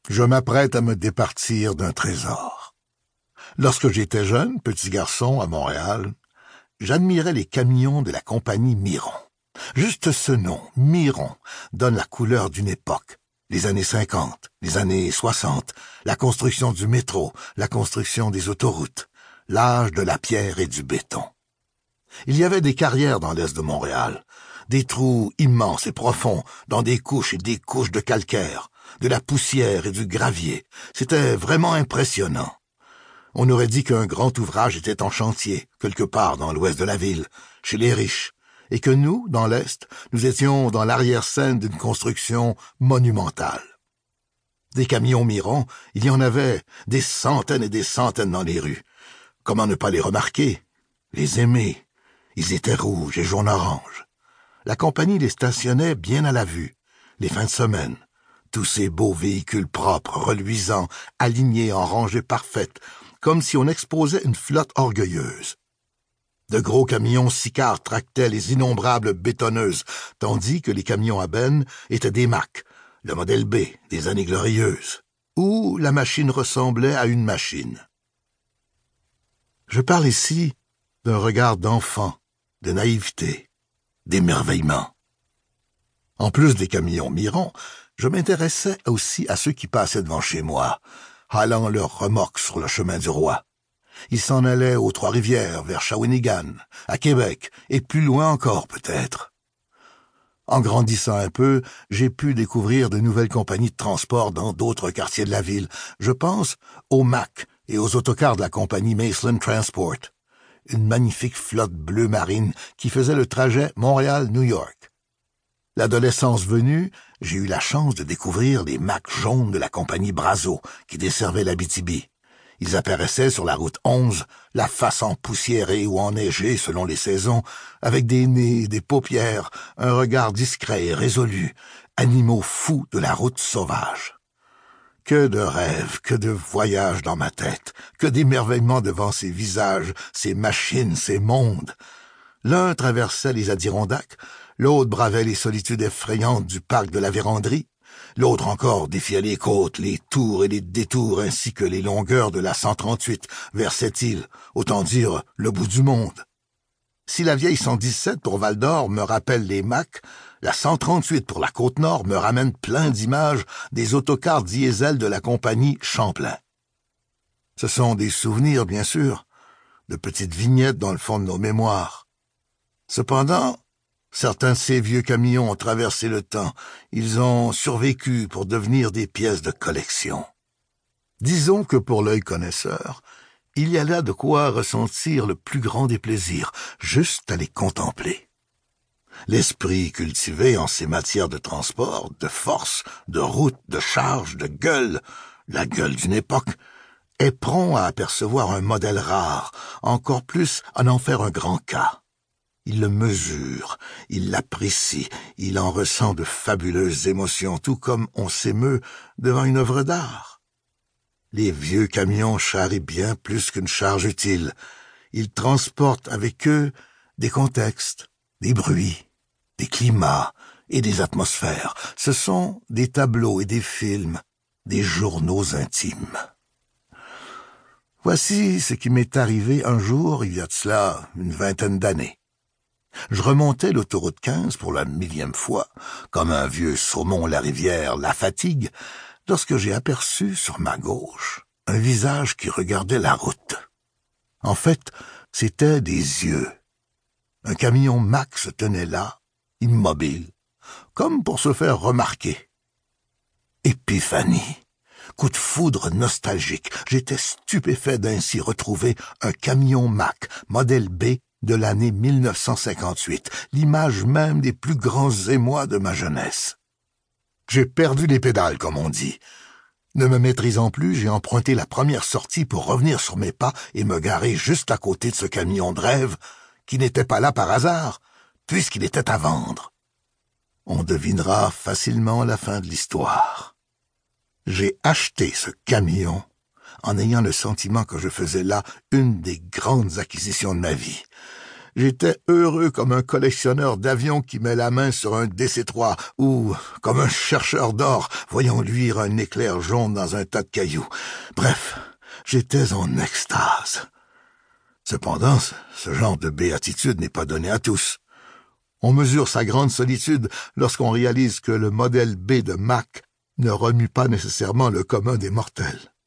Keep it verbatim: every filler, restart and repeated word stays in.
Je m'apprête à me départir d'un trésor. Lorsque j'étais jeune, petit garçon, à Montréal, j'admirais les camions de la compagnie Miron. Juste ce nom, Miron, donne la couleur d'une époque. Les années cinquante, les années soixante, la construction du métro, la construction des autoroutes, l'âge de la pierre et du béton. Il y avait des carrières dans l'est de Montréal, des trous immenses et profonds dans des couches et des couches de calcaire, de la poussière et du gravier. C'était vraiment impressionnant. On aurait dit qu'un grand ouvrage était en chantier, quelque part dans l'ouest de la ville, chez les riches, et que nous, dans l'Est, nous étions dans l'arrière-scène d'une construction monumentale. Des camions Miron, il y en avait des centaines et des centaines dans les rues. Comment ne pas les remarquer, les aimer? Ils étaient rouges et jaune-orange. La compagnie les stationnait bien à la vue, les fins de semaine. Tous ces beaux véhicules propres, reluisants, alignés en rangées parfaites, comme si on exposait une flotte orgueilleuse. De gros camions Sicard tractaient les innombrables bétonneuses, tandis que les camions à benne étaient des Mack, le modèle B des années glorieuses, où la machine ressemblait à une machine. Je parle ici d'un regard d'enfant, de naïveté, d'émerveillement. En plus des camions Miron, je m'intéressais aussi à ceux qui passaient devant chez moi, halant leurs remorques sur le chemin du roi. Ils s'en allaient aux Trois-Rivières, vers Shawinigan, à Québec, et plus loin encore peut-être. En grandissant un peu, j'ai pu découvrir de nouvelles compagnies de transport dans d'autres quartiers de la ville. Je pense aux Mack et aux autocars de la compagnie Maceland Transport, une magnifique flotte bleu marine qui faisait le trajet Montréal-New York. L'adolescence venue, j'ai eu la chance de découvrir les Mack jaunes de la compagnie Brazo qui desservait l'Abitibi. Ils apparaissaient sur la route onze, la face empoussiérée ou enneigée selon les saisons, avec des nez, des paupières, un regard discret et résolu, animaux fous de la route sauvage. Que de rêves, que de voyages dans ma tête, que d'émerveillement devant ces visages, ces machines, ces mondes. L'un traversait les Adirondacks, l'autre bravait les solitudes effrayantes du parc de la Vérandrie, l'autre encore défiait les côtes, les tours et les détours ainsi que les longueurs de la cent trente-huit vers cette île, autant dire le bout du monde. Si la vieille cent dix-sept pour Val-d'Or me rappelle les Mack, la cent trente-huit pour la Côte-Nord me ramène plein d'images des autocars diesel de la compagnie Champlain. Ce sont des souvenirs, bien sûr, de petites vignettes dans le fond de nos mémoires. Cependant, certains de ces vieux camions ont traversé le temps. Ils ont survécu pour devenir des pièces de collection. Disons que pour l'œil connaisseur, il y a là de quoi ressentir le plus grand des plaisirs, juste à les contempler. L'esprit cultivé en ces matières de transport, de force, de route, de charge, de gueule, la gueule d'une époque, est prompt à apercevoir un modèle rare, encore plus à en faire un grand cas. Il le mesure, il l'apprécie, il en ressent de fabuleuses émotions, tout comme on s'émeut devant une œuvre d'art. Les vieux camions charrient bien plus qu'une charge utile. Ils transportent avec eux des contextes, des bruits, des climats et des atmosphères. Ce sont des tableaux et des films, des journaux intimes. Voici ce qui m'est arrivé un jour, il y a de cela une vingtaine d'années. Je remontais l'autoroute quinze pour la millième fois, comme un vieux saumon la rivière la fatigue, lorsque j'ai aperçu sur ma gauche un visage qui regardait la route. En fait, c'étaient des yeux. Un camion Mack se tenait là, immobile, comme pour se faire remarquer. Épiphanie. Coup de foudre nostalgique. J'étais stupéfait d'ainsi retrouver un camion Mack, modèle B, de l'année mille neuf cent cinquante-huit, l'image même des plus grands émois de ma jeunesse. J'ai perdu les pédales, comme on dit. Ne me maîtrisant plus, j'ai emprunté la première sortie pour revenir sur mes pas et me garer juste à côté de ce camion de rêve, qui n'était pas là par hasard, puisqu'il était à vendre. On devinera facilement la fin de l'histoire. J'ai acheté ce camion en ayant le sentiment que je faisais là une des grandes acquisitions de ma vie. J'étais heureux comme un collectionneur d'avions qui met la main sur un D C trois ou comme un chercheur d'or voyant luire un éclair jaune dans un tas de cailloux. Bref, j'étais en extase. Cependant, ce genre de béatitude n'est pas donné à tous. On mesure sa grande solitude lorsqu'on réalise que le modèle B de Mac ne remue pas nécessairement le commun des mortels.